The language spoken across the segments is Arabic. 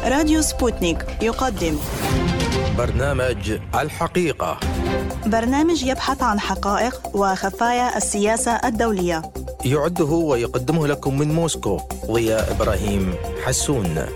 راديو سبوتنيك يقدم برنامج الحقيقة، برنامج يبحث عن حقائق وخفايا السياسة الدولية. يعده ويقدمه لكم من موسكو ضياء إبراهيم حسون.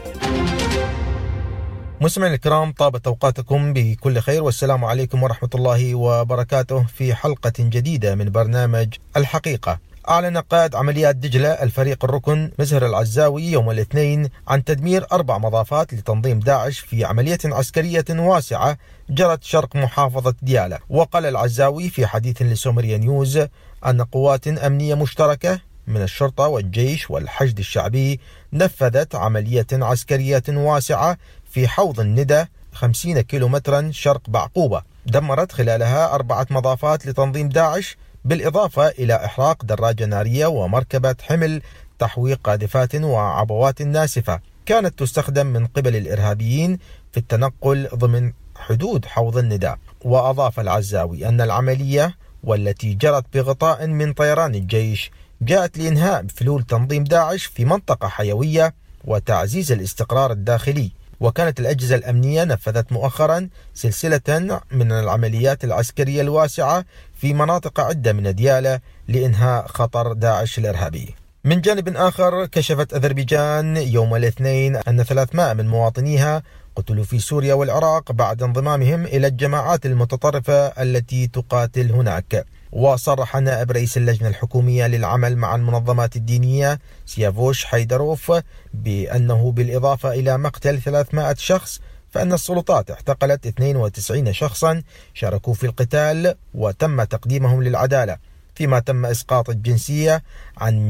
مستمعينا الكرام، طابت أوقاتكم بكل خير والسلام عليكم ورحمة الله وبركاته. في حلقة جديدة من برنامج الحقيقة، أعلن قائد عمليات دجلة الفريق الركن مزهر العزاوي يوم الاثنين عن تدمير 4 مضافات لتنظيم داعش في عملية عسكرية واسعة جرت شرق محافظة ديالى. وقال العزاوي في حديث لسومريا نيوز أن قوات أمنية مشتركة من الشرطة والجيش والحشد الشعبي نفذت عملية عسكرية واسعة في حوض الندى 50 كيلومترا شرق بعقوبة، دمرت خلالها 4 مضافات لتنظيم داعش، بالإضافة إلى إحراق دراجة نارية ومركبة حمل تحويق قاذفات وعبوات ناسفة كانت تستخدم من قبل الإرهابيين في التنقل ضمن حدود حوض الندى. وأضاف العزاوي أن العملية والتي جرت بغطاء من طيران الجيش جاءت لإنهاء فلول تنظيم داعش في منطقة حيوية وتعزيز الاستقرار الداخلي. وكانت الأجهزة الأمنية نفذت مؤخرا سلسلة من العمليات العسكرية الواسعة في مناطق عدة من ديالى لإنهاء خطر داعش الإرهابي. من جانب آخر، كشفت أذربيجان يوم الاثنين أن 300 من مواطنيها قتلوا في سوريا والعراق بعد انضمامهم إلى الجماعات المتطرفة التي تقاتل هناك. وصرح نائب رئيس اللجنة الحكومية للعمل مع المنظمات الدينية سيافوش حيدروف بأنه بالإضافة إلى مقتل 300 شخص فإن السلطات اعتقلت 92 شخصا شاركوا في القتال وتم تقديمهم للعدالة، فيما تم إسقاط الجنسية عن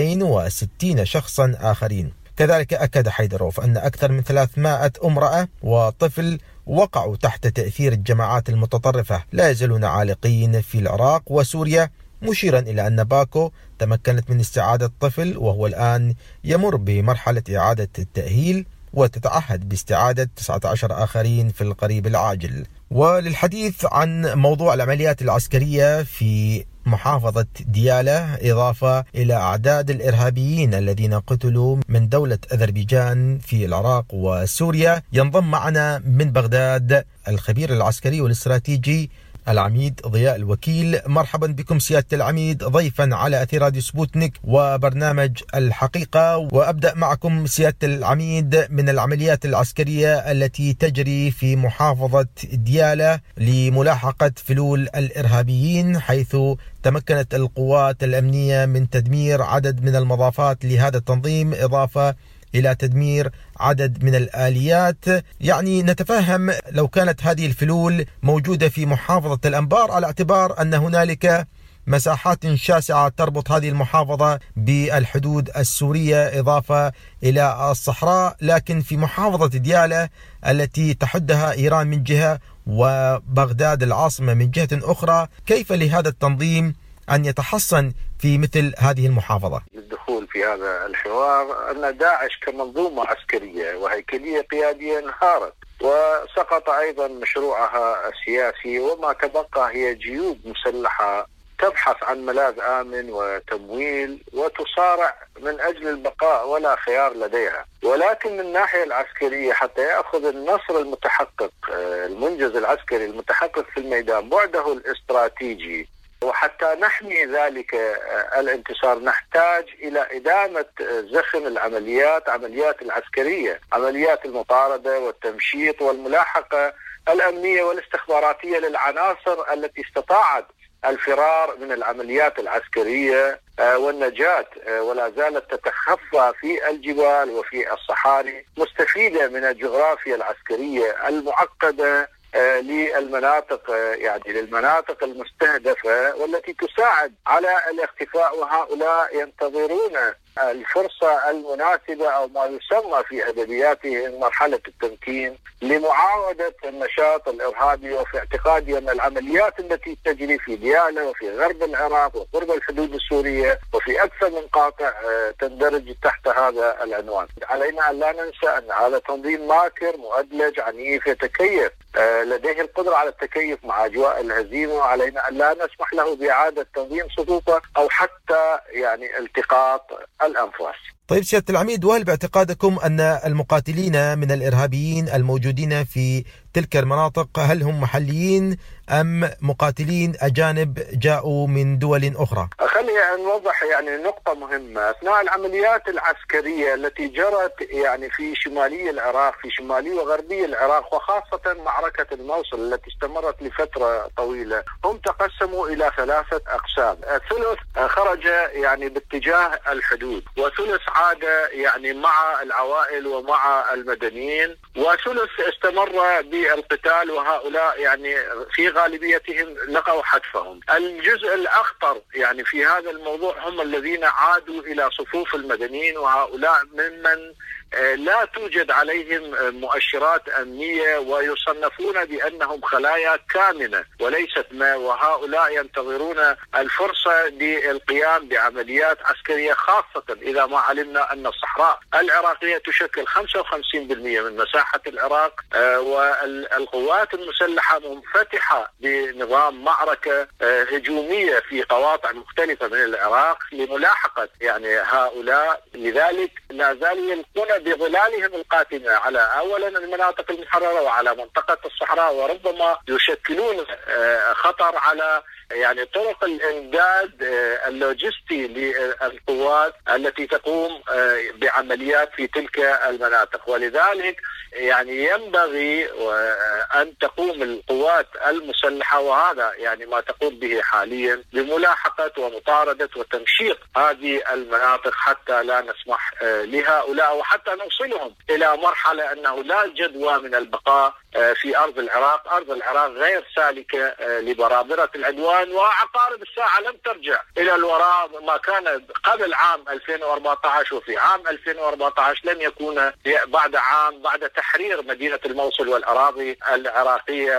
260 شخصا آخرين. كذلك أكد حيدروف أن أكثر من 300 امرأة وطفل وقعوا تحت تأثير الجماعات المتطرفة لا يزالون عالقين في العراق وسوريا، مشيرا إلى أن باكو تمكنت من استعادة طفل وهو الآن يمر بمرحلة إعادة التأهيل وتتعهد باستعادة 19 آخرين في القريب العاجل. وللحديث عن موضوع العمليات العسكرية في محافظة ديالى إضافة إلى أعداد الإرهابيين الذين قتلوا من دولة أذربيجان في العراق وسوريا، ينضم معنا من بغداد الخبير العسكري والاستراتيجي العميد ضياء الوكيل. مرحبا بكم سيادة العميد ضيفا على أثير راديو سبوتنيك وبرنامج الحقيقة. وأبدأ معكم سيادة العميد من العمليات العسكرية التي تجري في محافظة ديالى لملاحقة فلول الإرهابيين، حيث تمكنت القوات الأمنية من تدمير عدد من المضافات لهذا التنظيم إضافة إلى تدمير عدد من الآليات. يعني نتفهم لو كانت هذه الفلول موجودة في محافظة الأنبار على اعتبار أن هنالك مساحات شاسعة تربط هذه المحافظة بالحدود السورية إضافة إلى الصحراء، لكن في محافظة ديالى التي تحدها إيران من جهة وبغداد العاصمة من جهة أخرى، كيف لهذا التنظيم أن يتحصن في مثل هذه المحافظة؟ الدخول في هذا الحوار أن داعش كمنظومة عسكرية وهيكلية قيادية انهارت وسقط أيضا مشروعها السياسي، وما تبقى هي جيوب مسلحة تبحث عن ملاذ آمن وتمويل وتصارع من أجل البقاء ولا خيار لديها. ولكن من الناحية العسكرية حتى يأخذ النصر المتحقق، المنجز العسكري المتحقق في الميدان بعده الاستراتيجي، وحتى نحمي ذلك الانتصار نحتاج إلى إدامة زخم العمليات، عمليات العسكرية، عمليات المطاردة والتمشيط والملاحقة الأمنية والاستخباراتية للعناصر التي استطاعت الفرار من العمليات العسكرية والنجاة ولا زالت تتخفى في الجبال وفي الصحاري، مستفيدة من الجغرافيا العسكرية المعقدة للمناطق، يعني للمناطق المستهدفة والتي تساعد على الاختفاء. وهؤلاء ينتظرون الفرصة المناسبة أو ما يسمى في أدبياتهم مرحلة التمكين لمعاودة النشاط الإرهابي. وفي اعتقادي أن العمليات التي تجري في ديالى وفي غرب العراق وقرب الحدود السورية وفي أكثر من قاطع تندرج تحت هذا العنوان. علينا أن لا ننسى أن هذا تنظيم ماكر مؤدلج عنيف يتكيف، لديه القدرة على التكيف مع أجواء الهزيمة، وعلينا أن لا نسمح له بإعادة تنظيم صفوفه أو حتى يعني التقاط الأنفاس. طيب سيادة العميد، وهل باعتقادكم أن المقاتلين من الإرهابيين الموجودين في تلك المناطق هل هم محليين أم مقاتلين أجانب جاءوا من دول أخرى؟ خلينا نوضح نقطة مهمة. أثناء العمليات العسكرية التي جرت في شمالي العراق، في شمالي وغربي العراق، وخاصة معركة الموصل التي استمرت لفترة طويلة، هم تقسموا إلى 3 أقسام. ثلث خرج باتجاه الحدود، وثلث عاد مع العوائل ومع المدنيين، وثلث استمر بالقتال، وهؤلاء في غالبيتهم لقوا حتفهم. الجزء الأخطر في هذا الموضوع هم الذين عادوا إلى صفوف المدنيين، وهؤلاء ممن لا توجد عليهم مؤشرات أمنية ويصنفون بأنهم خلايا كامنة وليست ما، وهؤلاء ينتظرون الفرصة للقيام بعمليات عسكرية، خاصة إذا ما علمنا أن الصحراء العراقية تشكل 55% من مساحة العراق، والقوات المسلحة منفتحة بنظام معركة هجومية في قواطع مختلفة من العراق لملاحقة هؤلاء. لذلك لا زالوا يلقون بظلالهم القاتمة على أولا المناطق المحررة وعلى منطقة الصحراء، وربما يشكلون خطر على طرق الإمداد اللوجستي للقوات التي تقوم بعمليات في تلك المناطق. ولذلك ينبغي أن تقوم القوات المسلحة، وهذا ما تقوم به حاليا، بملاحقة ومطاردة وتمشيق هذه المناطق حتى لا نسمح لهؤلاء، وحتى نوصلهم إلى مرحلة أنه لا جدوى من البقاء في أرض العراق. أرض العراق غير سالكة لبرابرة العدوان، وعقارب الساعة لم ترجع إلى الوراء ما كان قبل عام 2014، وفي عام 2014 لن يكون بعد تحرير مدينة الموصل والأراضي العراقية،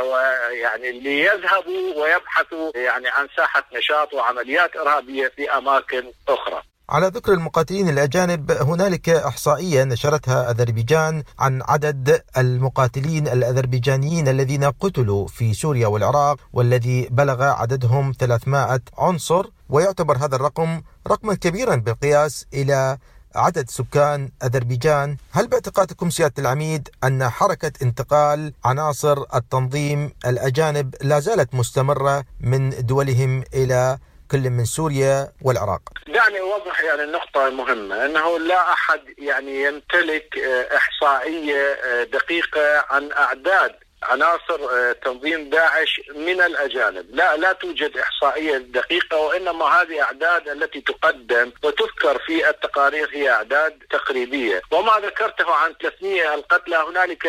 ليذهبوا ويبحثوا عن ساحة نشاط وعمليات إرهابية في أماكن أخرى. على ذكر المقاتلين الأجانب، هنالك إحصائية نشرتها أذربيجان عن عدد المقاتلين الأذربيجانيين الذين قتلوا في سوريا والعراق، والذي بلغ عددهم 300 عنصر، ويعتبر هذا الرقم رقما كبيرا بالقياس إلى عدد سكان أذربيجان. هل باعتقادكم سيادة العميد أن حركة انتقال عناصر التنظيم الأجانب لا زالت مستمرة من دولهم إلى كل من سوريا والعراق؟ دعني أوضح النقطة مهمة، أنه لا أحد يمتلك إحصائية دقيقة عن أعداد عناصر تنظيم داعش من الأجانب. لا توجد إحصائية دقيقة، وإنما هذه أعداد التي تقدم وتذكر في التقارير هي أعداد تقريبية. وما ذكرته عن 300 القتلى، هنالك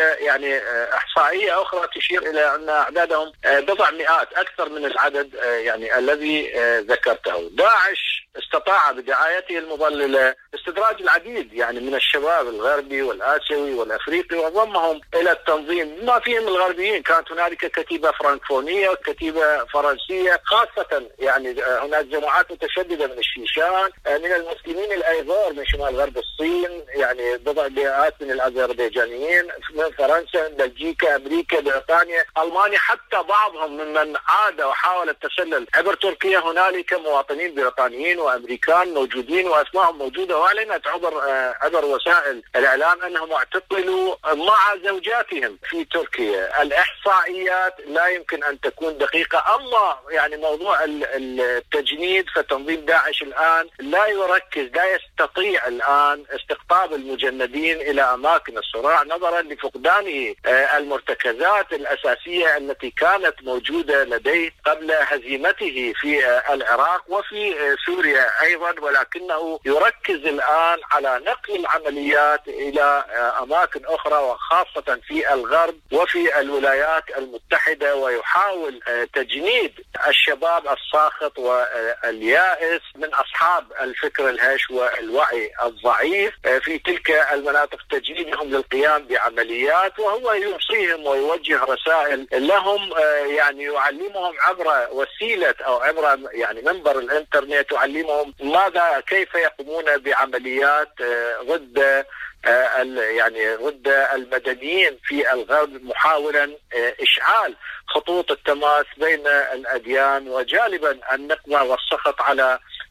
إحصائية أخرى تشير إلى أن أعدادهم بضع مئات أكثر من العدد الذي ذكرته. داعش استطاع بدعايته المضللة استدراج العديد من الشباب الغربي والآسيوي والأفريقي وضمهم إلى التنظيم، ما فيهم الغربيين. كانت هنالك كتيبة فرنكفونية وكتيبة فرنسية، خاصة هناك جماعات متشددة من الشيشان، من المسلمين الأيغور من شمال غرب الصين، بضع مئات من الأذربيجانيين من فرنسا، بلجيكا، أمريكا، بريطانيا، ألمانيا، حتى بعضهم ممن عاد وحاول التسلل عبر تركيا. هنالك مواطنين بريطانيين وأمريكان موجودين، وأسمائهم موجودة وأعلنت عبر وسائل الإعلام أنهم اعتقلوا مع زوجاتهم في تركيا. الإحصائيات لا يمكن أن تكون دقيقة. أما موضوع التجنيد، فتنظيم داعش الآن لا يستطيع الآن استقطاب المجندين إلى أماكن الصراع، نظرا لفقدانه المرتكزات الأساسية التي كانت موجودة لديه قبل هزيمته في العراق وفي سوريا أيضا، ولكنه يركز الآن على نقل العمليات إلى أماكن أخرى، وخاصة في الغرب وفي الولايات المتحدة، ويحاول تجنيد الشباب الساخط واليائس من أصحاب الفكر الهش والوعي الضعيف في تلك المناطق، تجنيدهم للقيام بعمليات، وهو يوصيهم ويوجه رسائل لهم، يعلمهم عبر وسيلة أو عبر منبر الإنترنت، يعلمهم كيف يقومون بعمليات ضد المدنيين في الغرب، محاولا إشعال خطوط التماس بين الأديان، وجالبا النقمة والسخط على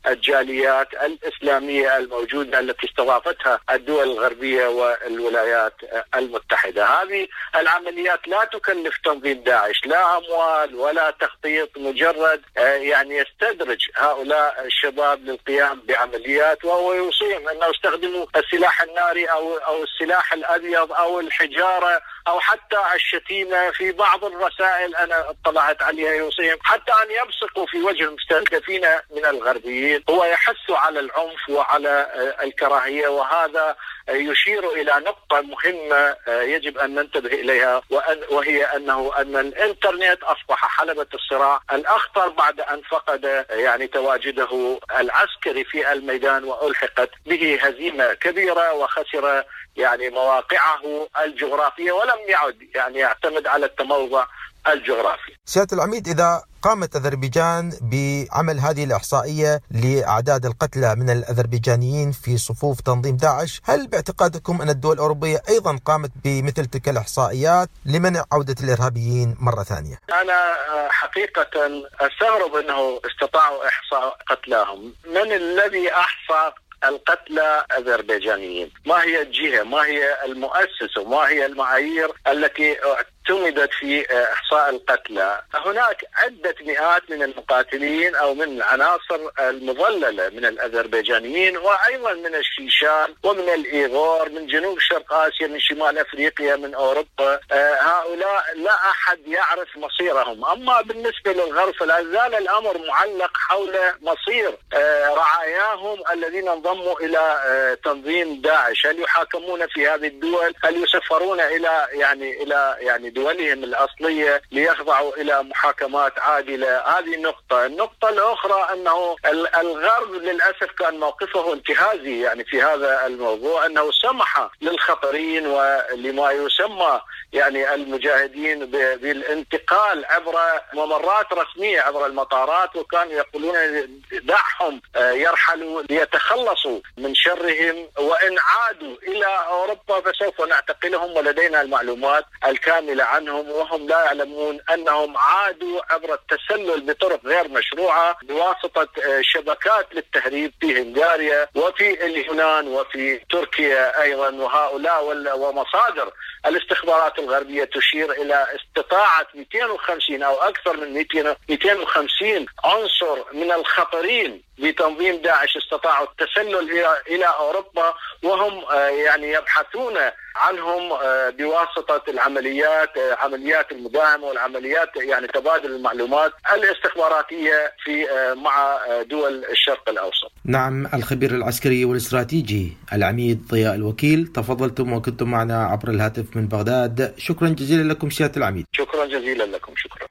الجاليات الإسلامية الموجودة التي استضافتها الدول الغربية والولايات المتحدة. هذه العمليات لا تكلف تنظيم داعش لا أموال ولا تخطيط، مجرد يعني يستدرج هؤلاء الشباب للقيام بعمليات، وهو يوصيهم أنه يستخدموا السلاح الناري أو السلاح الأبيض أو الحجارة أو حتى الشتيمة. في بعض الرسائل أنا اطلعت عليها يوصيهم حتى أن يبصقوا في وجه المستهدفين من الغربيين. هو يحث على العنف وعلى الكراهية، وهذا يشير إلى نقطة مهمة يجب أن ننتبه إليها، وهي أن الإنترنت أصبح حلبة الصراع الأخطر بعد أن فقد يعني تواجده العسكري في الميدان، وألحقت به هزيمة كبيرة وخسر يعني مواقعه الجغرافية ولم يعد يعني يعتمد على التموضع الجغرافي. سيادة العميد، إذا قامت أذربيجان بعمل هذه الإحصائية لأعداد القتلى من الأذربيجانيين في صفوف تنظيم داعش، هل باعتقادكم أن الدول الأوروبية أيضا قامت بمثل تلك الإحصاءات لمنع عودة الإرهابيين مرة ثانية؟ أنا حقيقة أستغرب أنه استطاعوا إحصاء قتلاهم. من الذي أحصى القتلى الأذربيجانيين؟ ما هي الجهة؟ ما هي المؤسسة؟ ما هي المعايير التي اعتمدت في إحصاء القتلى؟ هناك عدة مئات من المقاتلين أو من العناصر المضللة من الأذربيجانيين، وأيضا من الشيشان ومن الإيغور، من جنوب شرق آسيا، من شمال أفريقيا، من أوروبا. هؤلاء لا أحد يعرف مصيرهم. أما بالنسبة للغرب فلا زال الأمر معلق حول مصير رعاياهم الذين انضموا إلى تنظيم داعش. هل يحاكمون في هذه الدول؟ هل يسفرون إلى دولهم الأصلية ليخضعوا إلى محاكمات عادلة؟ هذه نقطة. النقطة الأخرى أنه الغرب للأسف كان موقفه انتهازي يعني في هذا الموضوع، أنه سمح للخطرين ولما يسمى يعني المجاهدين بالانتقال عبر ممرات رسمية عبر المطارات، وكانوا يقولون دعهم يرحلوا ليتخلصوا من شرهم، وإن عادوا إلى أوروبا فسوف نعتقلهم ولدينا المعلومات الكاملة عنهم، وهم لا يعلمون أنهم عادوا عبر التسلل بطرق غير مشروعة بواسطة شبكات للتهريب في هنغاريا وفي اليونان وفي تركيا أيضا. وهؤلاء ومصادر الاستخبارات الغربية تشير إلى استطاعة 250 أو أكثر من 250 عنصر من الخطرين بتنظيم داعش استطاعوا التسلل إلى أوروبا، وهم يعني يبحثون عنهم بواسطة عمليات المداهمة والعمليات يعني تبادل المعلومات الاستخباراتية مع دول الشرق الأوسط. نعم، الخبير العسكري والاستراتيجي العميد ضياء الوكيل، تفضلتم وكنتم معنا عبر الهاتف من بغداد. شكرا جزيلا لكم سيادة العميد. شكرا جزيلا لكم. شكرا.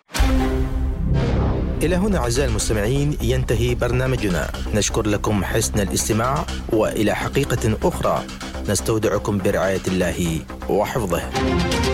إلى هنا أعزائي المستمعين ينتهي برنامجنا. نشكر لكم حسن الاستماع، وإلى حقيقة أخرى نستودعكم برعاية الله وحفظه.